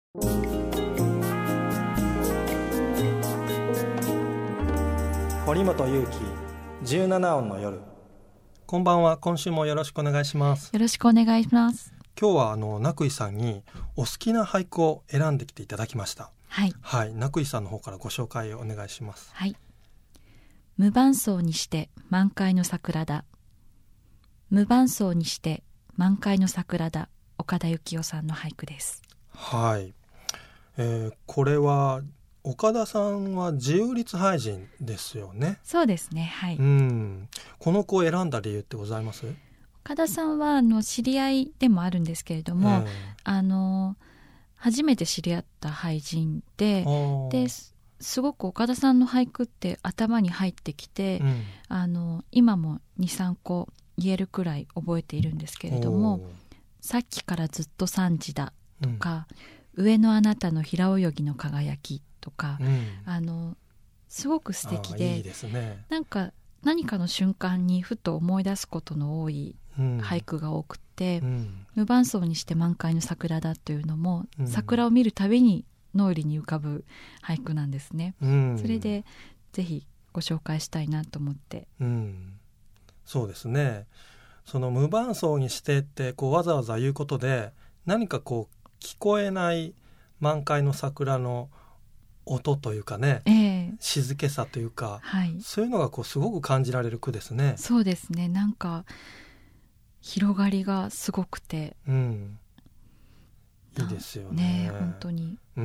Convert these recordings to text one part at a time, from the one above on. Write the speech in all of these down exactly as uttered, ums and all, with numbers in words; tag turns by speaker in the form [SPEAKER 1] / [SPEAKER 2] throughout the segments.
[SPEAKER 1] 堀本裕樹じゅうなな音の夜。こんばんは。今週もよろしくお願いします。
[SPEAKER 2] よろしくお願いします。
[SPEAKER 1] 今日はあの名久井さんにお好きな俳句を選んできていただきました。
[SPEAKER 2] はい、
[SPEAKER 1] はい、名久井さんの方からご紹介をお願いします。
[SPEAKER 2] はい。無伴奏にして満開の桜だ。無伴奏にして満開の桜だ。岡田幸雄さんの俳句です。
[SPEAKER 1] はい、えー、これは岡田さんは自由律俳人ですよね。
[SPEAKER 2] そうですね、はい。
[SPEAKER 1] うん、この句を選んだ理由ってございます？
[SPEAKER 2] 岡田さんはあの知り合いでもあるんですけれども、えー、あの初めて知り合った俳人で、ですごく岡田さんの俳句って頭に入ってきて、うん、あの今も にさんこ言えるくらい覚えているんですけれども、さっきからずっとさんじだとか、うん、上のあなたの平泳ぎの輝きとか、うん、あのすごく素敵で、
[SPEAKER 1] いいですね。
[SPEAKER 2] なんか何かの瞬間にふと思い出すことの多い俳句が多くて、うん、無伴奏にして満開の桜だというのも、うん、桜を見るたびに脳裏に浮かぶ俳句なんですね、うん、それでぜひご紹介したいなと思って、
[SPEAKER 1] うん、そうですね。その無伴奏にしてってこうわざわざ言うことで、何かこう聞こえない満開の桜の音というかね、えー、静けさというか、はい、そういうのがこうすごく感じられる句ですね。
[SPEAKER 2] そうですね。なんか広がりがすごくて、
[SPEAKER 1] うん、いいですよ ね,
[SPEAKER 2] ね本当に、
[SPEAKER 1] うん、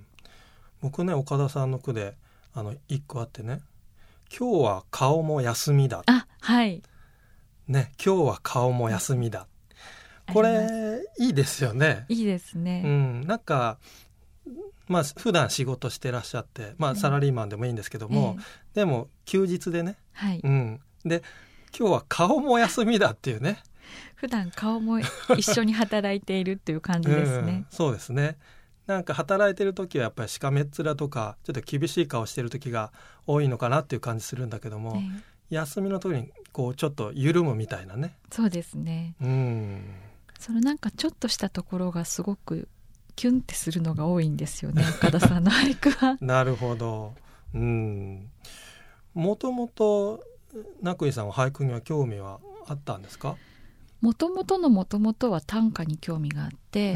[SPEAKER 1] 僕ね岡田さんの句であの一個あってね、今日は顔も休みだ、
[SPEAKER 2] あ、はい
[SPEAKER 1] ね、今日は顔も休みだ、これいいですよね。
[SPEAKER 2] いいですね、
[SPEAKER 1] うん、なんかまあ普段仕事してらっしゃって、まあ、サラリーマンでもいいんですけども、えー、でも休日でね、はい、うん、で今日は顔も休みだっていうね、
[SPEAKER 2] 普段顔も一緒に働いているっていう感じですね、うん、
[SPEAKER 1] そうですね。なんか働いてる時はやっぱりしかめっ面とかちょっと厳しい顔してる時が多いのかなっていう感じするんだけども、えー、休みの時にこうちょっと緩むみたいなね。
[SPEAKER 2] そうですね、
[SPEAKER 1] うん、
[SPEAKER 2] そのなんかちょっとしたところがすごくキュンってするのが多いんですよね、岡田さんの俳句は。
[SPEAKER 1] なるほど、うん、もともと名久井さんは俳句には興味はあったんですか？
[SPEAKER 2] もともとのもともとは短歌に興味があって、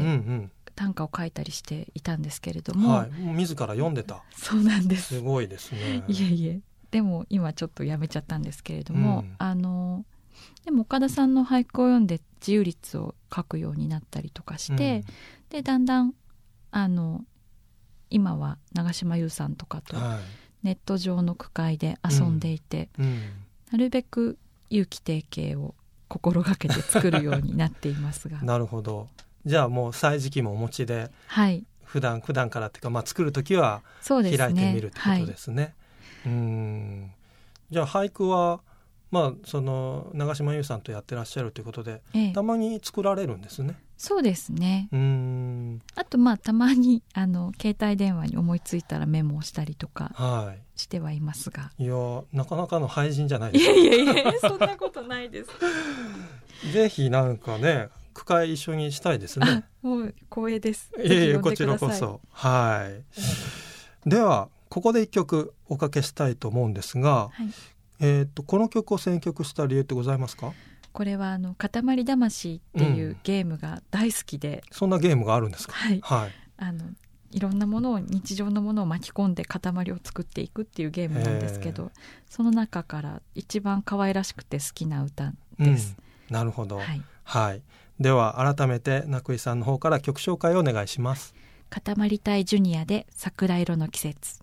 [SPEAKER 1] うんうん、
[SPEAKER 2] 短歌を書いたりしていたんですけれども、
[SPEAKER 1] はい、もう自ら読んでた。
[SPEAKER 2] そうなんです。
[SPEAKER 1] すごいですね。
[SPEAKER 2] いえいえ、でも今ちょっとやめちゃったんですけれども、うん、あのでも岡田さんの俳句を読んで自由律を書くようになったりとかして、うん、でだんだんあの今は長島優さんとかとネット上の句会で遊んでいて、はい、うんうん、なるべく有機定型を心がけて作るようになっていますが。
[SPEAKER 1] なるほど。じゃあもう歳時記もお持ちで、はい、普段普段からっていうか、まあ、作るときは開いてみるってことですね。うーん、じゃあ俳句は、まあ、その長島優さんとやってらっしゃるということで、ええ、たまに作られるんですね。
[SPEAKER 2] そうですね。
[SPEAKER 1] うーん、
[SPEAKER 2] あとまあたまにあの携帯電話に思いついたらメモをしたりとかしてはいますが、は
[SPEAKER 1] い、いやなかなかの俳人じゃないですか。
[SPEAKER 2] いやいやいやそんなことないです。
[SPEAKER 1] ぜひなんかね句会一緒にしたいですね。
[SPEAKER 2] もう光栄です。
[SPEAKER 1] いえいえこちらこそ、はい、うん、ではここで一曲おかけしたいと思うんですが、はい、えー、とこの曲を選曲した理由ってございますか？
[SPEAKER 2] これはあの塊魂っていうゲームが大好きで、うん、
[SPEAKER 1] そんなゲームがあるんですか？
[SPEAKER 2] はい、はい、あのいろんなものを日常のものを巻き込んで塊を作っていくっていうゲームなんですけど、その中から一番可愛らしくて好きな歌です、
[SPEAKER 1] うん、なるほど、はいはい、では改めて名久井さんの方から曲紹介をお願いします。
[SPEAKER 2] 塊隊ジュニアで桜色の季節。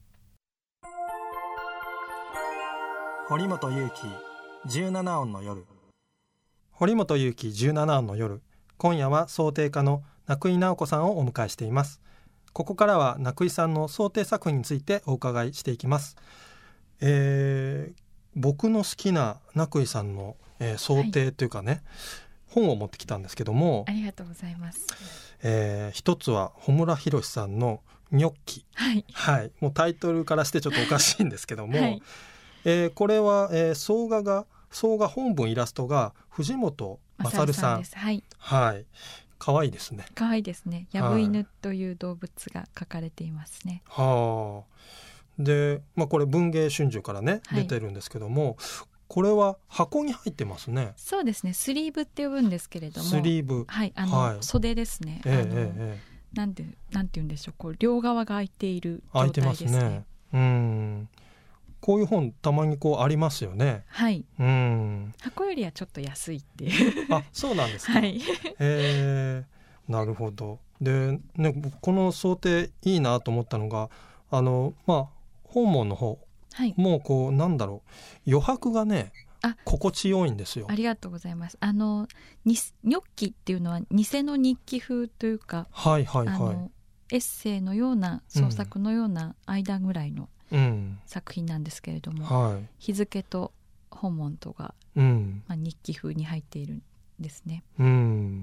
[SPEAKER 1] 堀本裕樹じゅうなな音の夜。堀本裕樹じゅうなな音の夜、今夜は想定家の名久井直子さんをお迎えしています。ここからは名久井さんの想定作品についてお伺いしていきます。えー、僕の好きな名久井さんの、えー、想定というかね、はい、本を持ってきたんですけども、
[SPEAKER 2] ありがとうございます。
[SPEAKER 1] えー、一つは穂村弘さんのニョッキ、はいはい、もうタイトルからしてちょっとおかしいんですけども、はい、えー、これは、えー、総画が総画本文イラストが藤本勝さん、はいはい、 可愛いですね。
[SPEAKER 2] 可愛いですね。ヤブイヌという動物が描かれていますね。
[SPEAKER 1] はあ。で、まあ、これ文芸春秋からね、はい、出てるんですけども、これは箱に入ってますね。
[SPEAKER 2] そうですね。スリーブって呼ぶんですけれども、
[SPEAKER 1] スリーブ、
[SPEAKER 2] はい、あの、はい、袖ですね。
[SPEAKER 1] えー、
[SPEAKER 2] あの
[SPEAKER 1] えー、
[SPEAKER 2] なんてなんて言うんでしょう。こう両側が開いている状態ですね。
[SPEAKER 1] 開いてますね。うん。こういう本たまにこうありますよね。
[SPEAKER 2] はい。
[SPEAKER 1] うん。
[SPEAKER 2] 箱よりはちょっと安いっていう。
[SPEAKER 1] あ、そうなんですか。
[SPEAKER 2] はい。
[SPEAKER 1] へー、なるほど。で、ね、この想定いいなと思ったのが、あのまあ本門の方、はい、もうこうなんだろう、余白がね、心地よいんですよ。
[SPEAKER 2] ありがとうございます。あのニョッキっていうのは偽の日記風というか、
[SPEAKER 1] はいはいはい、
[SPEAKER 2] あのエッセイのような創作のような間ぐらいの作品なんですけれども、うんはい、日付と本文とが、うんまあ、日記風に入っているんですね。
[SPEAKER 1] うん、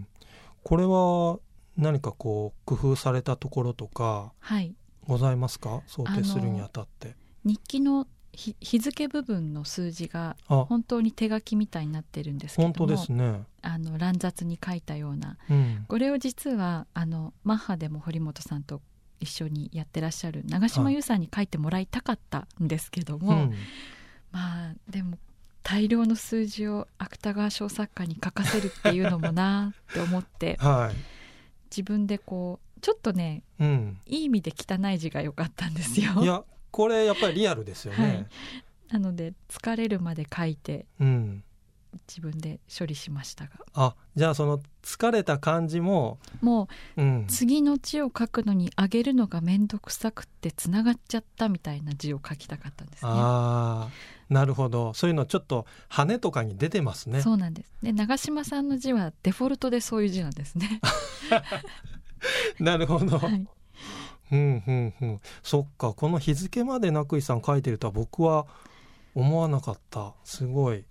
[SPEAKER 1] これは何かこう工夫されたところとかございますか、はい、想定するにあたって。
[SPEAKER 2] 日記の日, 日付部分の数字が本当に手書きみたいになってるんですけども、
[SPEAKER 1] 本当ですね、
[SPEAKER 2] あの乱雑に書いたような、
[SPEAKER 1] うん、
[SPEAKER 2] これを実はあのマッハでも堀本さんと一緒にやってらっしゃる長島優さんに書いてもらいたかったんですけども、はい、うん、まあでも大量の数字を芥川賞作家に書かせるっていうのもなって思って、はい、自分でこうちょっとね、うん、いい意味で汚い字が良かったんですよ。
[SPEAKER 1] いやこれやっぱりリアルですよね、はい、
[SPEAKER 2] なので疲れるまで書いて、うん、自分で処理しましたが、
[SPEAKER 1] あ、じゃあその疲れた感じも
[SPEAKER 2] もう、うん、次の字を書くのに上げるのがめんどくさくてつながっちゃったみたいな字を書きたかったんですね。
[SPEAKER 1] あ、なるほど。そういうのちょっと羽とかに出てますね。
[SPEAKER 2] そうなんです。で、長島さんの字はデフォルトでそういう字なんですね。
[SPEAKER 1] なるほど、
[SPEAKER 2] はい、
[SPEAKER 1] うんうんうん、そっか、この日付まで名井さん書いてるとは僕は思わなかった。すごい。へ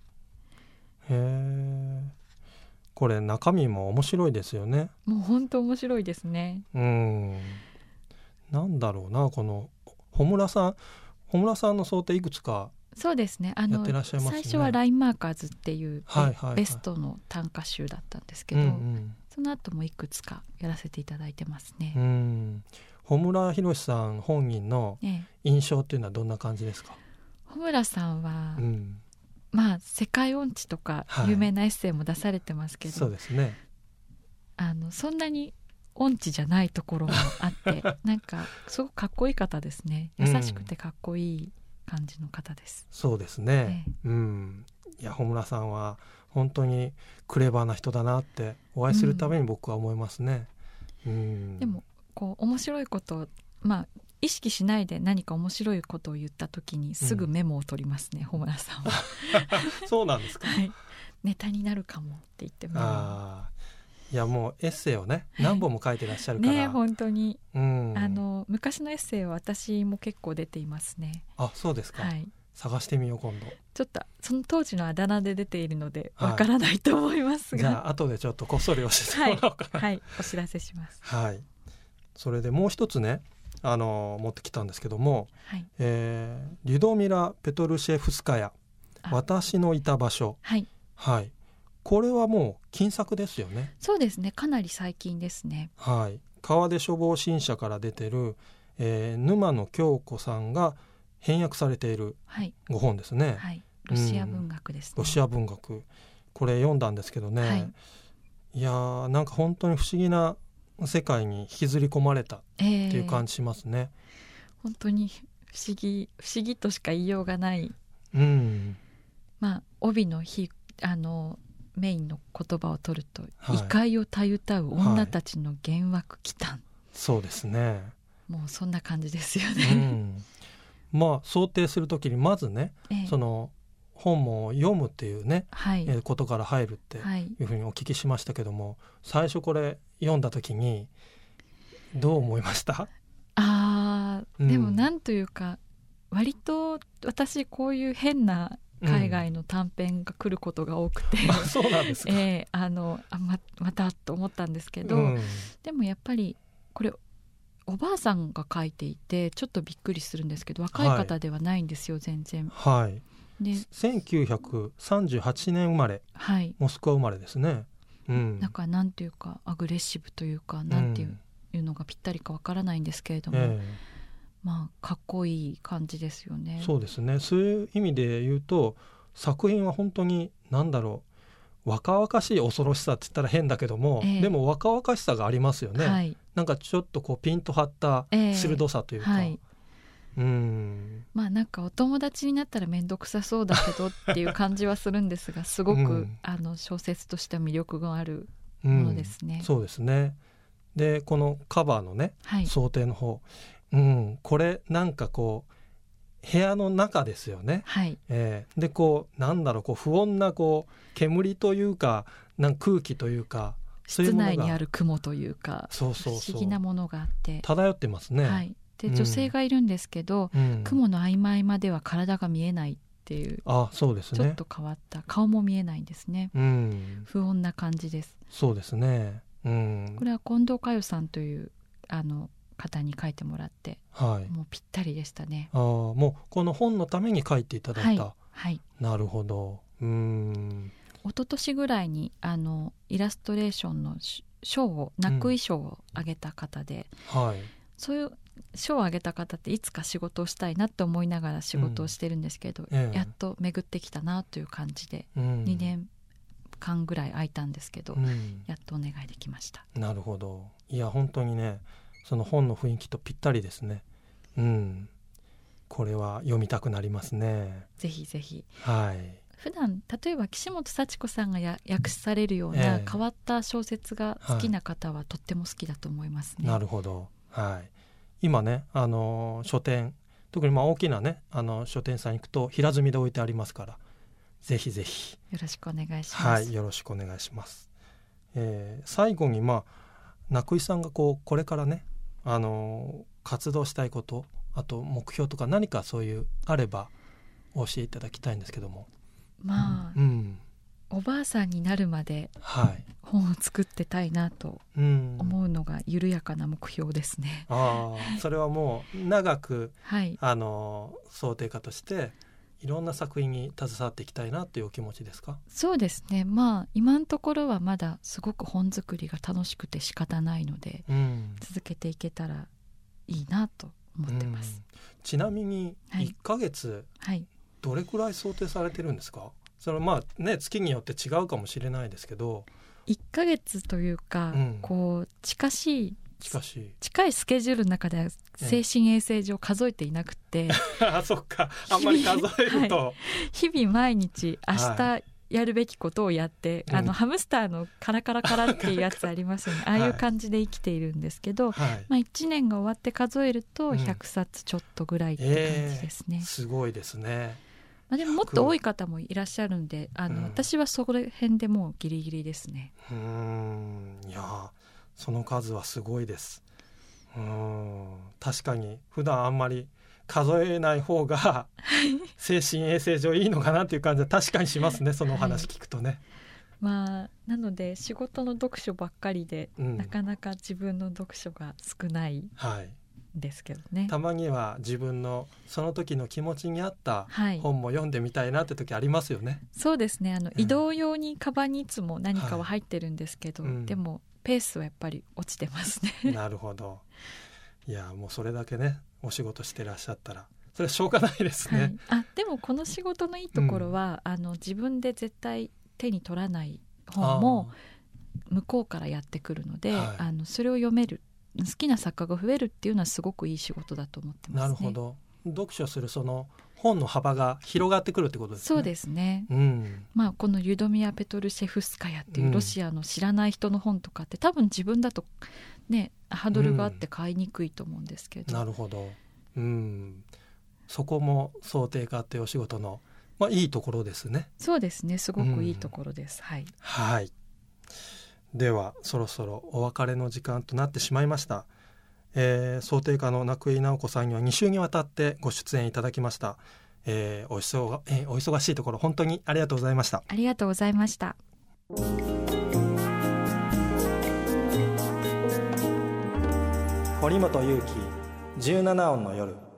[SPEAKER 1] え、これ中身も面白いですよね。
[SPEAKER 2] もう本当面白いですね。
[SPEAKER 1] うん、なんだろうな、この穂村さん穂村さんの想定いくつか
[SPEAKER 2] そうですね、あの
[SPEAKER 1] やってらっしゃいますね。
[SPEAKER 2] 最初はラインマーカーズっていう、
[SPEAKER 1] はいはいはい、
[SPEAKER 2] ベストの短歌集だったんですけど、うんうん、その後もいくつかやらせていただいてますね。
[SPEAKER 1] うん、穂村弘さん本人の印象っていうのはどんな感じですか？
[SPEAKER 2] 穂村さんは、うん、まあ世界音痴とか有名なエッセイも出されてますけど、はい、
[SPEAKER 1] そうですね、
[SPEAKER 2] あのそんなに音痴じゃないところもあってなんかすごくかっこいい方ですね。優しくてかっこいい感じの方です、
[SPEAKER 1] うん、そうですね、ええ、うん、いや穂村さんは本当にクレバーな人だなってお会いするために僕は思いますね、うんうん、
[SPEAKER 2] でもこう面白いことを、まあ、意識しないで何か面白いことを言った時にすぐメモを取りますね、うん、穂村さんは。
[SPEAKER 1] そうなんですか、
[SPEAKER 2] はい、ネタになるかもって言っても、
[SPEAKER 1] あ、いやもうエッセイをね何本も書いてらっしゃるから、
[SPEAKER 2] ね、本当に、
[SPEAKER 1] うん、
[SPEAKER 2] あの昔のエッセイは私も結構出ていますね。
[SPEAKER 1] あ、そうですか、
[SPEAKER 2] はい、
[SPEAKER 1] 探してみよう今度。
[SPEAKER 2] ちょっとその当時のあだ名で出ているのでわからないと思いますが、
[SPEAKER 1] はい、じゃあ後でちょっとこっそり教えてもらおうかな。
[SPEAKER 2] はい、はい、お知らせします。
[SPEAKER 1] はい、それでもう一つね、あの持ってきたんですけども、はい、えー、リュドミラ・ペトルシェフスカヤ、私のいた場所、
[SPEAKER 2] はい
[SPEAKER 1] はい、これはもう金作ですよね。
[SPEAKER 2] そうですね、かなり最近ですね。
[SPEAKER 1] はい、川出書房新社から出てる、えー、沼野京子さんが翻訳されているご本ですね、
[SPEAKER 2] はいはい、ロシア文学ですね、
[SPEAKER 1] うん、ロシア文学、これ読んだんですけどね、はい、いやーなんか本当に不思議な世界に引きずり込まれたっていう感じしますね、
[SPEAKER 2] えー、本当に不思議不思議としか言いようがない、
[SPEAKER 1] うん、
[SPEAKER 2] まあ帯の日あのメインの言葉を取ると、はい、異界をたゆたう女たちの幻惑奇譚、はい、
[SPEAKER 1] そうですね、
[SPEAKER 2] もうそんな感じですよね、
[SPEAKER 1] うん、まあ想定するときにまずね、えー、その本も読むっていうね、はい、えー、ことから入るっていうふうにお聞きしましたけども、はい、最初これ読んだときにどう思いました？
[SPEAKER 2] あ、うん、でもなんというか割と私こういう変な海外の短編が来ることが多くて、うん、あ、そうなんですか、えー、あのあ ま, またと思ったんですけど、うん、でもやっぱりこれおばあさんが書いていてちょっとびっくりするんですけど、若い方ではないんですよ、はい、全然、はい、でせ
[SPEAKER 1] んきゅうひゃくさんじゅうはちねん生まれ、はい、モスクワ生まれですね。 うん、
[SPEAKER 2] なんかなんていうかアグレッシブというかなんていうのがぴったりかわからないんですけれども、えー、まあかっこいい感じですよね。
[SPEAKER 1] そうですね。そういう意味で言うと作品は本当に何だろう、若々しい恐ろしさって言ったら変だけども、えー、でも若々しさがありますよね、はい、なんかちょっとこうピンと張った鋭さというか、えーはい、うん
[SPEAKER 2] まあなんかお友達になったら面倒くさそうだけどっていう感じはするんですがすごく、うん、あの小説としては魅力があるものですね、
[SPEAKER 1] うん、そうですね。でこのカバーのね、はい、想定の方、うん、これなんかこう部屋の中ですよね、
[SPEAKER 2] はい
[SPEAKER 1] えー、でこうなんだろう、こう不穏なこう煙というかなんか空気というかそういうものが
[SPEAKER 2] 室内にある雲というか
[SPEAKER 1] そうそうそう
[SPEAKER 2] 不思議なものがあって
[SPEAKER 1] 漂ってますね、
[SPEAKER 2] はい、で女性がいるんですけど、うん、雲の合間合間では体が見えないっていう、
[SPEAKER 1] あ、そうですね、
[SPEAKER 2] ちょっと変わった顔も見えないんですね、うん、不穏な感じです。
[SPEAKER 1] そうですね、うん、
[SPEAKER 2] これは近藤佳代さんというあの方に書いてもらって、はい、もうぴったりでしたね。
[SPEAKER 1] あ、もうこの本のために書いていただいた、
[SPEAKER 2] はいはい、
[SPEAKER 1] なるほど。うーん、
[SPEAKER 2] 一昨年ぐらいにあのイラストレーションの賞を泣く衣装をあげた方で、うん、はい、そういう賞をあげた方っていつか仕事をしたいなって思いながら仕事をしてるんですけど、うん、やっと巡ってきたなという感じで、うん、にねんかんぐらい空いたんですけど、うん、やっとお願いできました。
[SPEAKER 1] なるほど。いや本当にね、その本の雰囲気とぴったりですね。うん、これは読みたくなりますね。
[SPEAKER 2] ぜひぜひ、
[SPEAKER 1] はい、
[SPEAKER 2] 普段例えば岸本幸子さんがや訳されるような変わった小説が好きな方はとっても好きだと思いますね、
[SPEAKER 1] はい、なるほど、はい、今ね、あの書店、特にまあ大きなねあの書店さんに行くと平積みで置いてありますから、ぜひぜひ
[SPEAKER 2] よろしくお願いします。
[SPEAKER 1] はい、よろしくお願いします、えー、最後にまあ名久井さんがこうこれからね、あの活動したいこと、あと目標とか何かそういうあれば教えていただきたいんですけども。
[SPEAKER 2] まあ、うん、おばあさんになるまで本を作ってたいなと思うのが緩やかな目標ですね、
[SPEAKER 1] うん、あそれはもう長く、はい、あの想定家としていろんな作品に携わっていきたいなというお気持ちですか？
[SPEAKER 2] そうですね、まあ今のところはまだすごく本作りが楽しくて仕方ないので、うん、続けていけたらいいなと思ってます、
[SPEAKER 1] うん、ちなみにいっかげつ、はいはい、どれくらい想定されてるんですか？そのまあね、月によって違うかもしれないですけど、
[SPEAKER 2] いっかげつというか、うん、こう近しい
[SPEAKER 1] 近しい
[SPEAKER 2] 近いスケジュールの中では精神衛生上数えていなくて、
[SPEAKER 1] うん、あ、そっか、あんまり数えると、はい、
[SPEAKER 2] 日々毎日明日やるべきことをやって、はい、あのハムスターのカラカラカラっていうやつありますよね、ああいう感じで生きているんですけど、はい、まあ、いちねんが終わって数えるとひゃくさつちょっとぐらいって感じですね、
[SPEAKER 1] うん、えー、すごいですね。
[SPEAKER 2] まあ、でももっと多い方もいらっしゃるんで、あの、うん、私はそこら辺でもうギリギリですね。
[SPEAKER 1] うーん、いやその数はすごいです。うーん、確かに普段あんまり数えない方が精神衛生上いいのかなっていう感じは確かにしますね、そのお話聞くとね、はい、
[SPEAKER 2] まあなので仕事の読書ばっかりで、うん、なかなか自分の読書が少ないですけどね、はい、
[SPEAKER 1] たまには自分のその時の気持ちに合った本も読んでみたいなって時ありますよね、はい、
[SPEAKER 2] そうですね、あの、うん、移動用にカバンにいつも何かは入ってるんですけど、はい、うん、でもペースはやっぱり落ちてますね
[SPEAKER 1] なるほど。いやもうそれだけねお仕事してらっしゃったらそれはしょうがないですね、はい、
[SPEAKER 2] あでもこの仕事のいいところは、うん、あの自分で絶対手に取らない本も向こうからやってくるので、はい、あのそれを読める好きな作家が増えるっていうのはすごくいい仕事だと思ってますね。
[SPEAKER 1] なるほど、読書するその本の幅が広がってくるってことですね。
[SPEAKER 2] そうですね、うん、まあ、このユドミア・ペトルシェフスカヤっていうロシアの知らない人の本とかって、うん、多分自分だとねハードルがあって買いにくいと思うんですけど、
[SPEAKER 1] うん、なるほど、うん、そこも想定家っていうお仕事の、まあ、いいところですね。
[SPEAKER 2] そうですね、すごくいいところです、うん、はい、
[SPEAKER 1] はい、ではそろそろお別れの時間となってしまいました。えー、想定家の名久井直子さんにはに週にわたってご出演いただきました、えー、お忙、えー、お忙しいところ本当にありがとうございました。
[SPEAKER 2] ありがとうございました。
[SPEAKER 1] 堀本裕樹じゅうななおんの夜。